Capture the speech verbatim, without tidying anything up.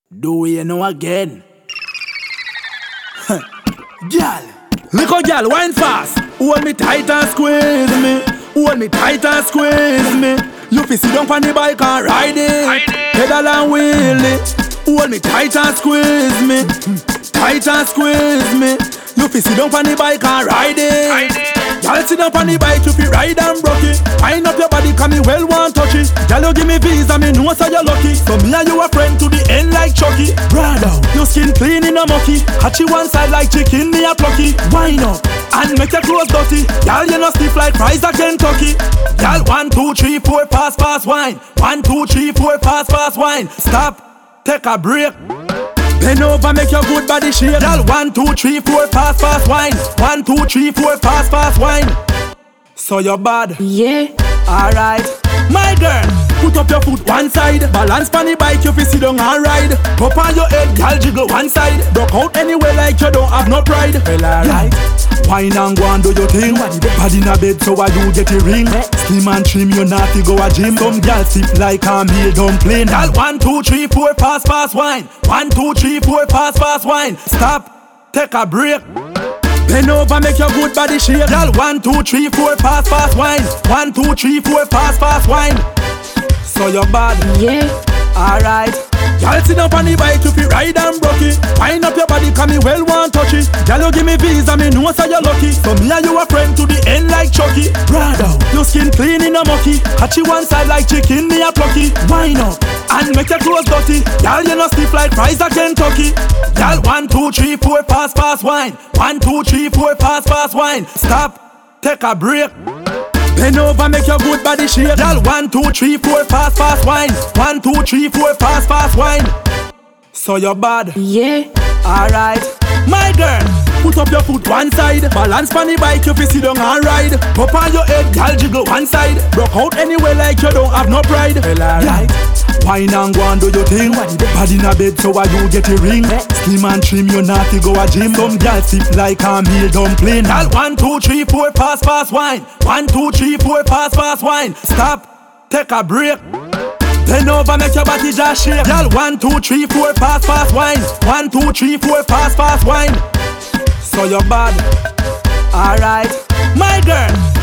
Do we know again? Girl, little girl, wine fast. Hold me tight and squeeze me. Hold me tight and squeeze me. You fi sit down on the bike and ride it, pedal and wheel it. Hold me tight and squeeze me. Tight and squeeze me. You fi sit down on the bike and ride it. Y'all sit down on the bike, you fi ride and broke it. Wind up your body, cause me well want touch it. Y'all you give me visa, me know so you lucky. So me and you a friend to the end like Chucky. Brother, your skin clean in a mucky. Hatch you one side like chicken, me a plucky. Wind up and make your clothes dirty. Y'all you no stiff like fries at Kentucky. Y'all one, two, three, four, pass, pass, wine. One, two, three, four, pass, pass, wine. Stop, take a break. Bend over, make your good body shake. Y'all one, two, three, four, pass, pass, wine. One, two, three, four, pass, pass, wine. So you're bad? Yeah. Alright. My girl, put up your foot one side. Balance on the bike, you fi sit down and ride. Up on your head, girl, jiggle one side. Broke out anywhere like you don't have no pride. Well, alright. Wine and go and do your thing. Body in a bed, so I do get a ring. Slim and trim, you not to go a gym. Some girl sip like a meal dumpling. Girl, one, two, three, four, pass, pass, wine. One, two, three, four, pass, pass, wine. Stop, take a break. Bend over, make your good body shake. Girl, one, two, three, four, pass, pass, wine. One, two, three, four, pass, pass, wine. So you're bad? Yeah. Alright. Y'all sit down on the bike, you fi ride and broke it. Wind up your body, cause me well want touch it. Y'all you give me visa, me know so you lucky. So me and you a friend to the end like Chucky. Brother, your skin clean in a mucky. Hatch you one side like chicken, me a plucky. Wind up and make your clothes dirty. Y'all you no stiff like fries at Kentucky. Y'all one, two, three, four, pass, pass, wine. One, two, three, four, pass, pass, wine. Stop, take a break. Bend over, make your good body shake. Y'all one, two, three, four, pass, pass, wine. One, two, three, four, pass, pass, wine. So you're bad? Yeah. Alright. My girl, put up your foot one side. Balance on the bike, you fi sit down and ride. Up on your head, girl, jiggle one side. Broke out anywhere like you don't have no pride. Well, alright. Wine and go and do your thing. Body in a bed, so I do get a ring. Slim and trim, you not to go a gym. Some girl sip like a meal dumpling. Girl, one, two, three, four, pass, pass, wine. One, two, three, four, pass, pass, wine. Stop, take a break. Bend over, make your body just shake. Girl, one, two, three, four, pass, pass, wine. One, two, three, four, pass, pass, wine. So you're bad? Alright. My girl,